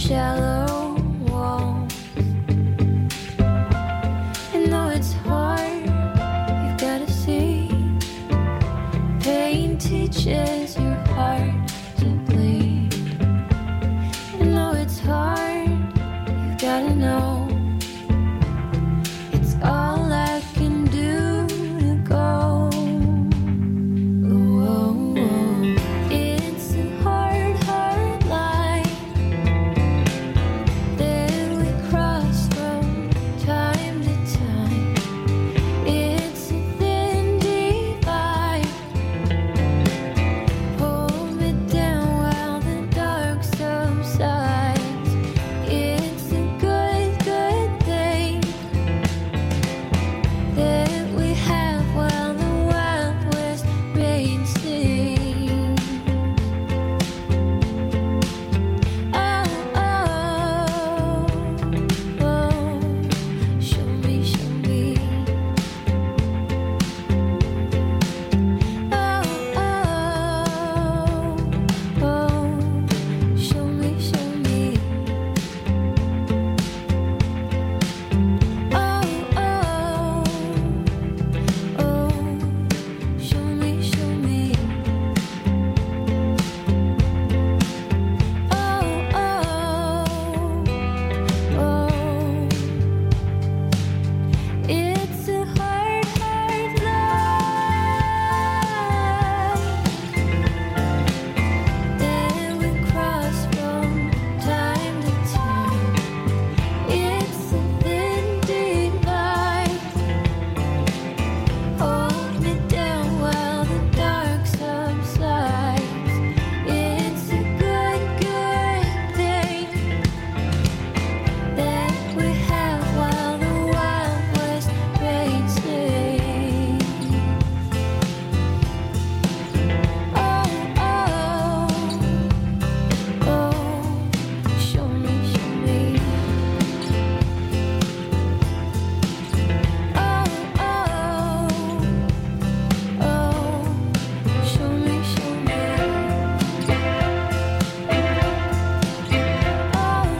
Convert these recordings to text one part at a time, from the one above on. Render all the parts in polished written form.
shallow walls. And though it's hard, you've gotta see, pain teaches your heart to bleed. And though it's hard, you've gotta know it's all I can do to go. Oh, it's a hard, hard line that we cross from time to time. It's a thin divide. Hold me down while the dark subsides. It's a good, good thing that we have while the Wild West rain sings. Oh, oh, oh, show me, show me. Oh, oh, oh, show me, show me. Oh, oh, oh, show me, show me. Oh, oh, oh, it's a hard, hard line that we cross from time to time. It's a thin divide. Hold me down while the dark subsides. It's a good, good thing that we have while the Wild West rain sings. Oh, oh, oh, show me, show me. Oh, oh, oh, show me, show me. Oh,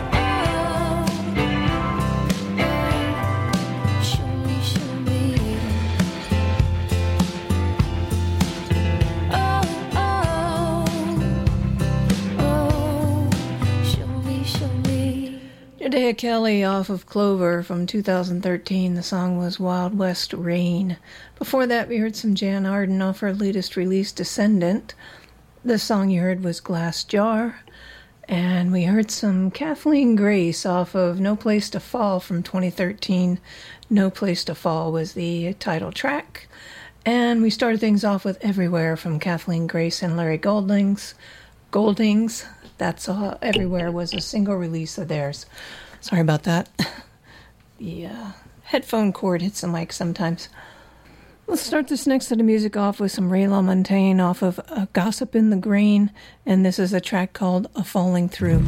oh, show me, show me. Oh, oh, show me, show me. Judea Kelly off of Clover from 2013. The song was Wild West Rain. Before that, we heard some Jan Arden off her latest release, Descendant. The song you heard was Glass Jar. And we heard some Kathleen Grace off of No Place to Fall from 2013. No Place to Fall was the title track. And we started things off with Everywhere from Kathleen Grace and Larry Goldings. That's all. Everywhere was a single release of theirs. Sorry about that. The headphone cord hits the mic sometimes. Let's start this next set of music off with some Ray LaMontagne off of Gossip in the Grain, and this is a track called A Falling Through.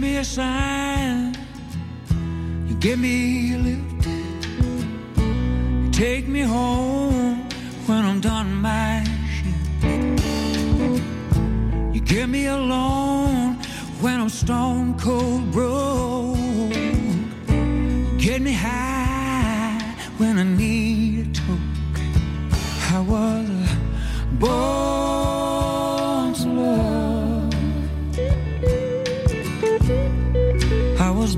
me a sign, you give me a lift, you take me home when I'm done my shift. You give me a loan when I'm stone cold broke. You get me high when I need a toke. I was born to love. I was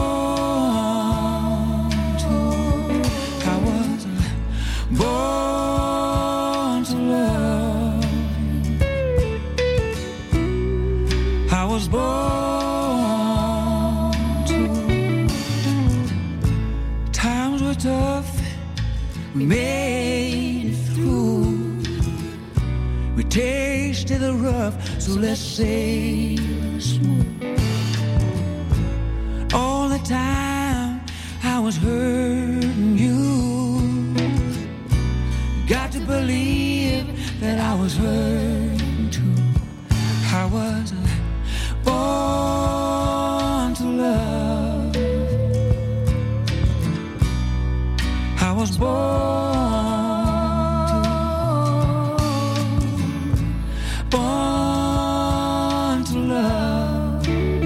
born to. I was born to love. I was born to. Times were tough, we made it through. We tasted the rough, so let's say smooth. All the time I was hurting you. Got to believe that I was hurting too. I was born to love. I was born to love.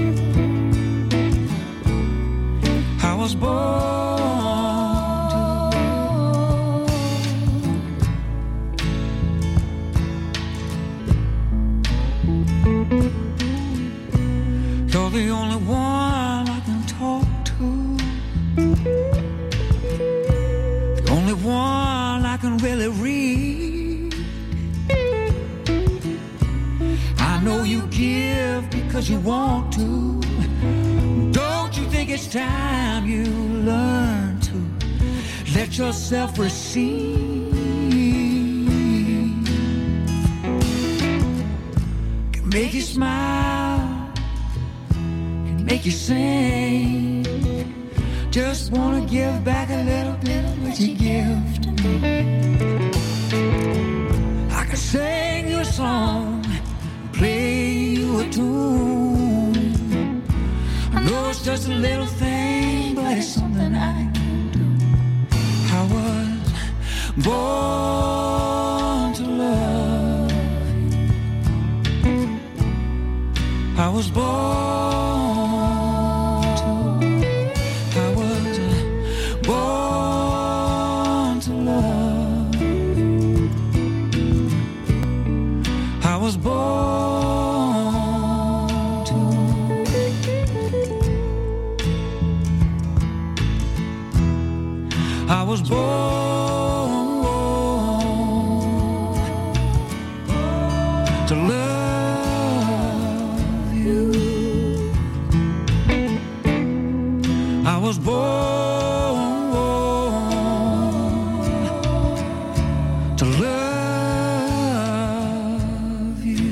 I was born to. You're the only one I can talk to. The only one I can really read. I know you give because you want to. Don't you think it's time you learn to let yourself receive? Can make you smile, can make you sing. Just wanna give back a little bit of what you give to me. I can sing you a song, play you a tune. I know it's just a little thing, but it's something I can do. I was born to love. I was born to. I was born to love. I was born to. I was born to love you. I was born to love you.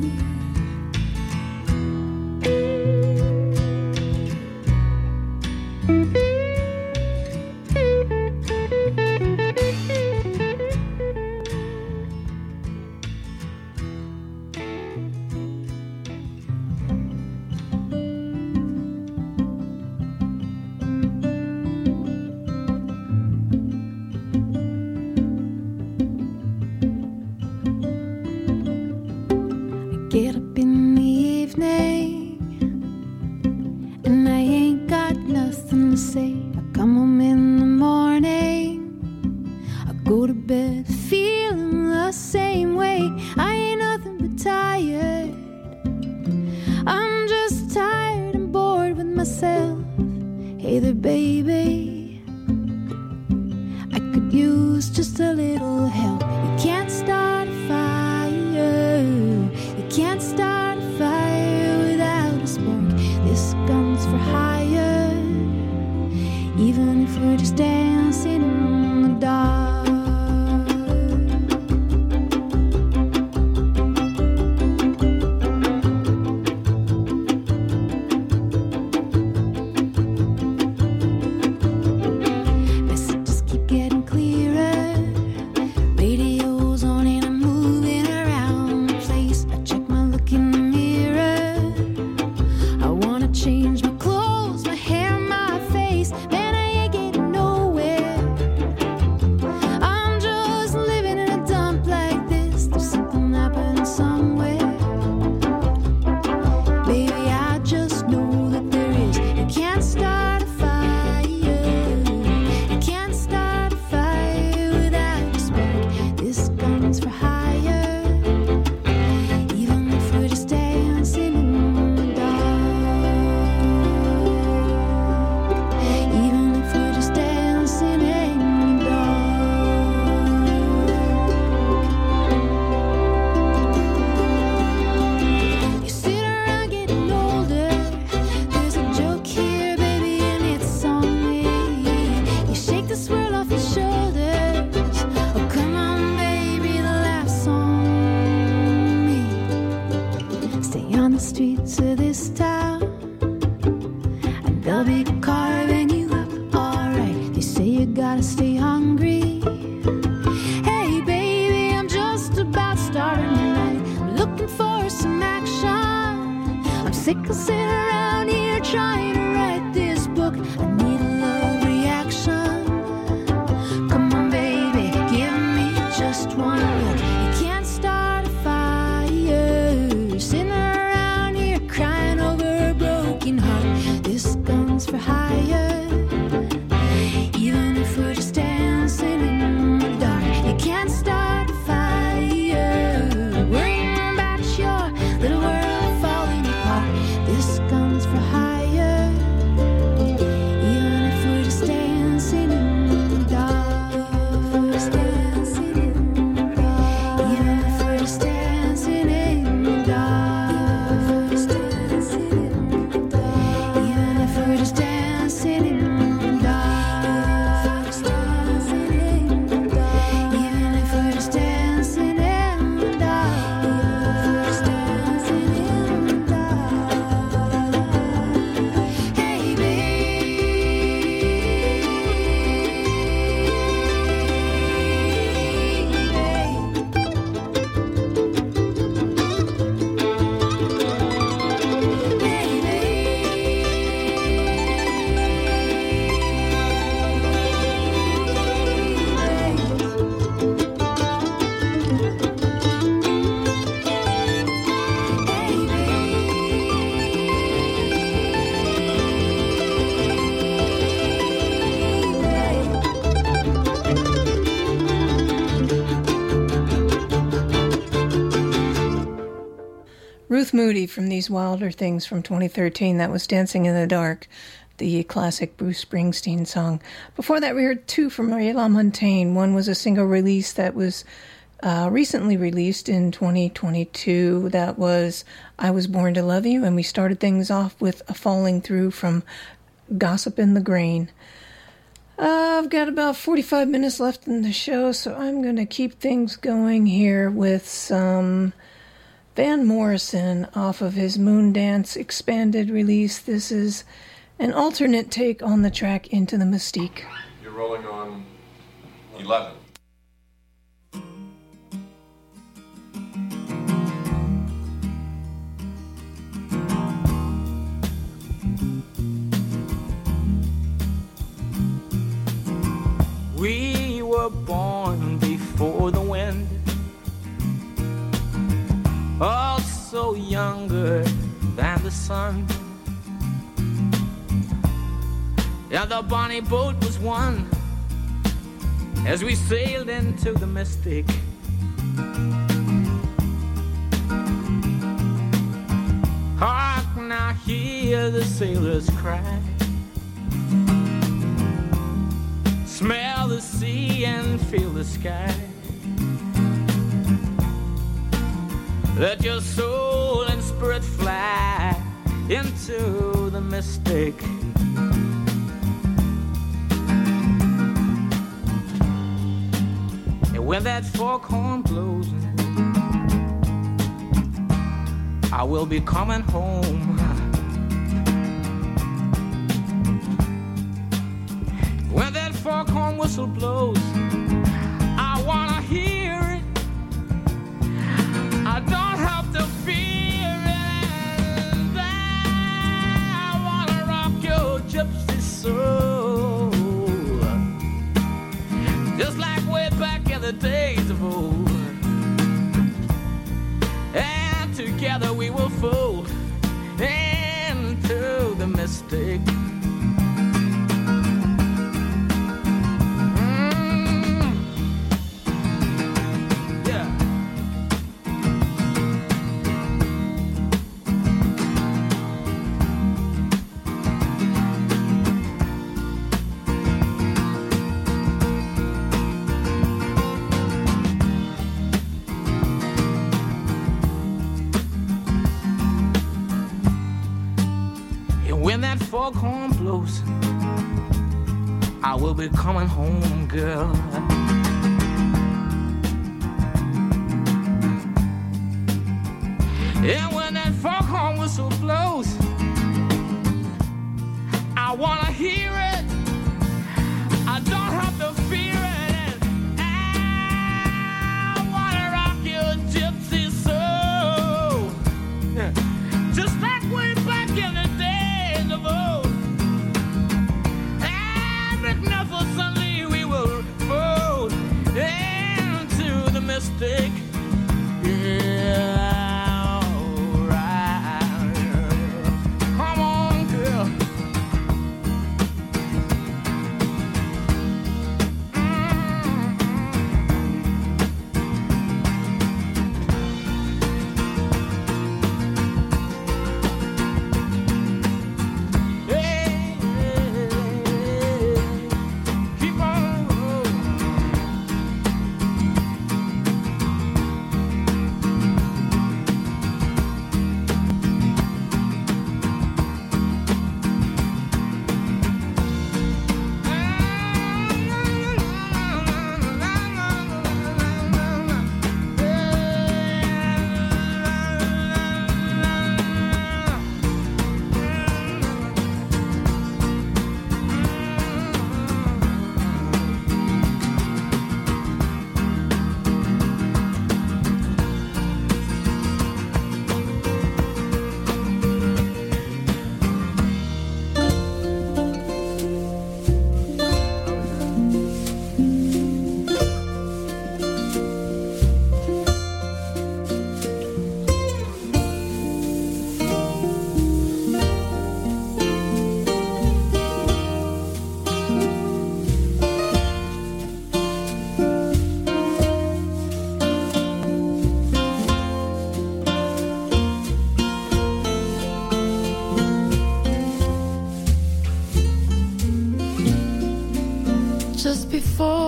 Get up in the evening and I ain't got nothing to say. I come home in the morning, I go to bed feeling the same way. I ain't nothing but tired. I'm just tired and bored with myself. Hey there, baby, I could use just a little help. You can't start a fire. You can't start a fire without a spark. This gun's for hire, even if we're just dancing in the dark. Messages keep getting clearer, radio's on and really hungry. Hey baby, I'm just about starting tonight. I'm looking for some action. I'm sick of sitting around here trying to write this book. I need a love reaction. Come on baby, give me just one look. You can't start a fire sitting around here crying over a broken heart. This gun's for hire. Even if we're just dancing in the dark, you can't start a fire worrying about your little world falling apart. This gun's for hire. Even if we're just dancing in the dark, just dancing in the dark. Even if we're just dancing in the dark, just dancing in the dark. Even if we're just dancing in the dark, just dancing in the dark. Even if we're just dancing in the dark, just dancing in the dark. Hey Ruth Moody from These Wilder Things from 2013. That was Dancing in the Dark, the classic Bruce Springsteen song. Before that, we heard two from Ray LaMontagne. One was a single release that was recently released in 2022. That was I Was Born to Love You, and we started things off with a Falling Through from Gossip in the Grain. I've got about 45 minutes left in the show, so I'm going to keep things going here with some Van Morrison off of his Moondance expanded release. This is an alternate take on the track Into the Mystique. You're rolling on 11. We were born before the wind, also younger than the sun. Yeah, the bonnie boat was one as we sailed into the mystic. Hark now, hear the sailors cry. Smell the sea and feel the sky. Let your soul and spirit fly into the mystic. And when that foghorn blows, I will be coming home. When that foghorn whistle blows, I wanna hear it. I don't have to fear it. I wanna rock your gypsy soul, just like way back in the days of old. And together we will fold into the mystic. When that foghorn blows, I will be coming home, girl. And when that foghorn whistle blows, I wanna hear it. I don't have to feel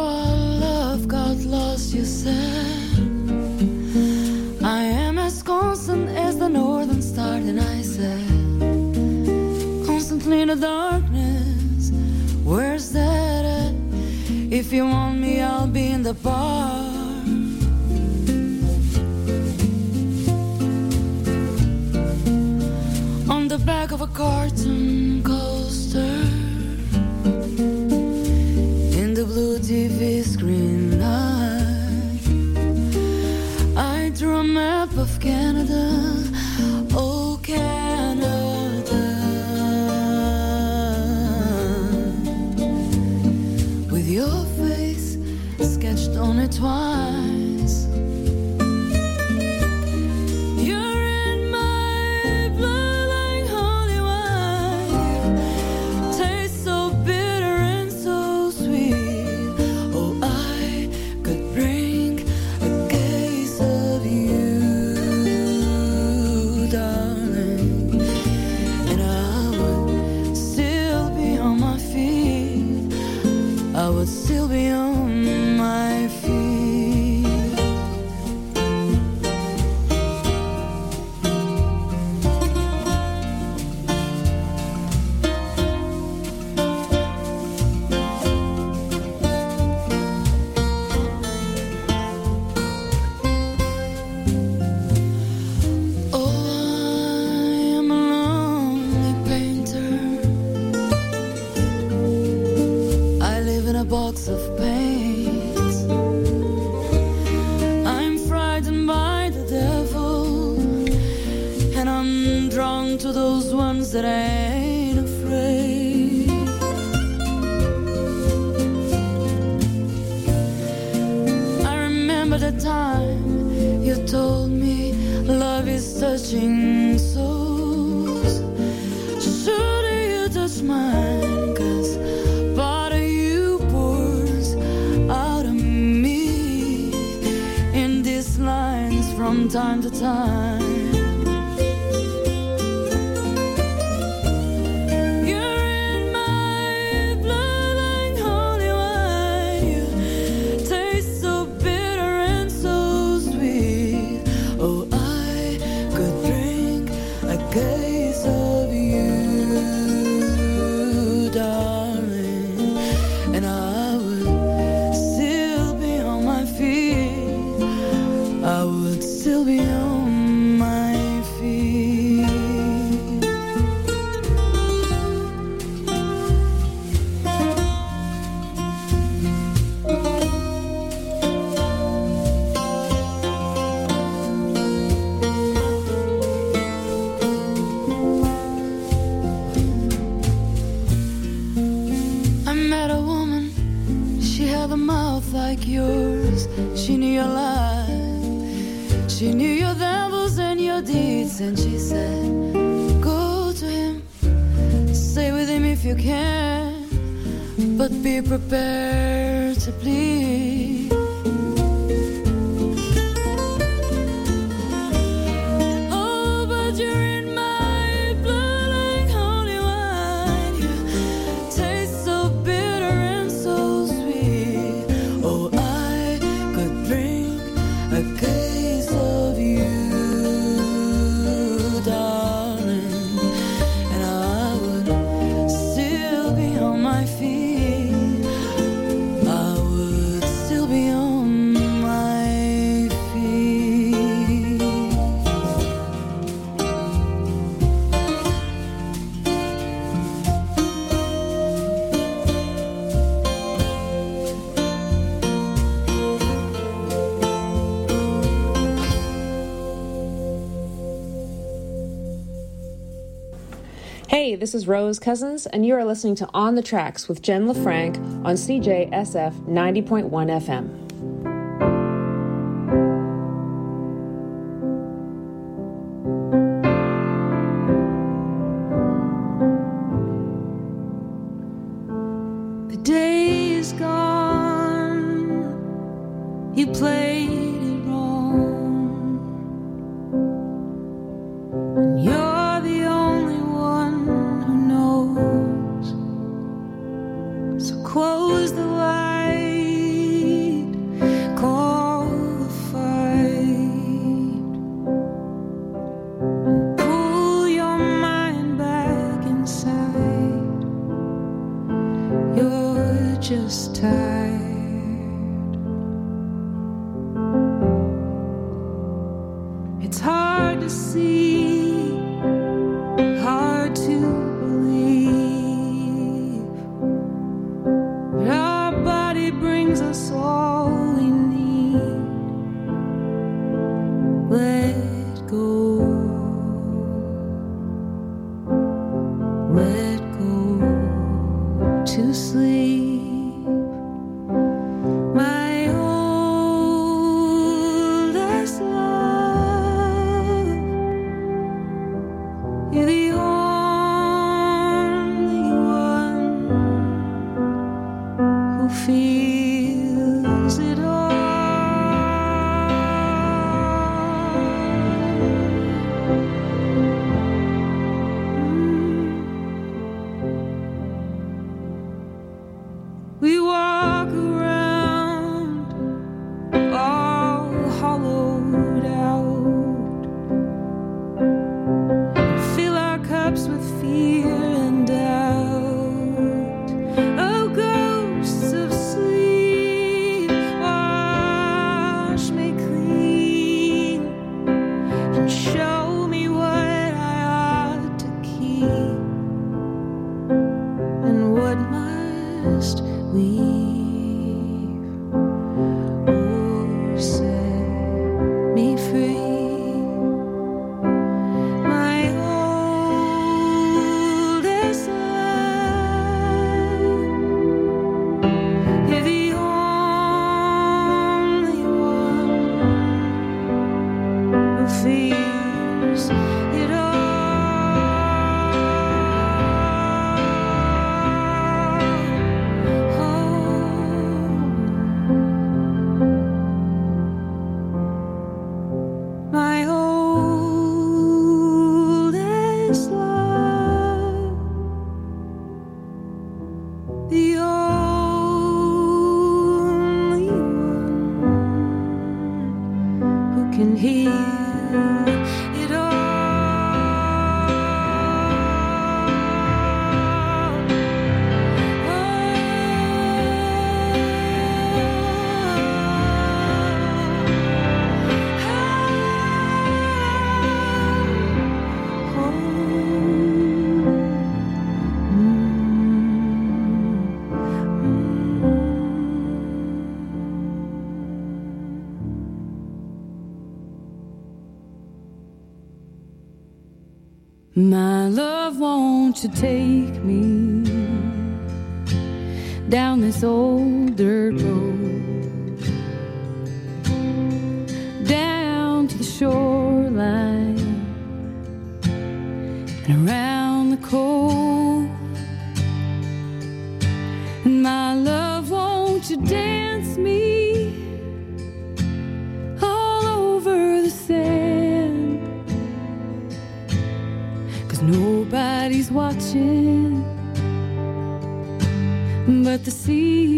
our love got lost, you said I am as constant as the northern star. And I said, constantly in the darkness, where's that at? If you want me, I'll be in the bar. On the back of a cartoon coaster, in the blue TV screen light, I drew a map of Canada. Oh, Canada, with your face sketched on it twice. You're in my blood like holy wine. You taste so bitter and so sweet. Oh, I could bring a case of you, darling, and I would still be on my feet. I would still be on my feet. Oh, I am a lonely painter. I live in a box of paints. I'm frightened by the devil, and I'm drawn to those ones that ain't afraid. I remember the time you told me love is touching souls. Should you touch mine? 'Cause part of you pours out of me in these lines from time to time. You're in my blood like holy wine. You taste so bitter and so sweet. Oh, I could drink a case of you, darling, and I would still be on my feet. I would still be on my feet. I met a woman, she had a mouth like yours. She knew your life, she knew your devils and your deeds. And she said, go to him, stay with him if you can, but be prepared to bleed. Oh, but you're in my blood like holy wine. You taste so bitter and so sweet. Oh, I could drink a case of you, darling, and I would still be on my feet. I would still be on my feet. Hey, this is Rose Cousins, and you are listening to On the Tracks with Jen LaFranc on CJSF 90.1 FM. The day is gone, you played it wrong, and you're the only one who knows. So close the light to see, hard to believe. But our body brings us all we need. Let go. Let go to sleep. My oldest love, you're the only one who feels it all. We walk around all hollowed out, fill our cups with fear and doubt. Oh, ghosts of sleep, wash me clean and show me what I ought to keep and what must leave. Oh, set me free. My oldest love, you're the only one who feels it all. My oldest love, the only one who can heal it all. My love, won't you take me down this old dirt road, down to the shoreline and around the cove? And my love, won't you dance me all over the sand? 'Cause nobody's watching but the sea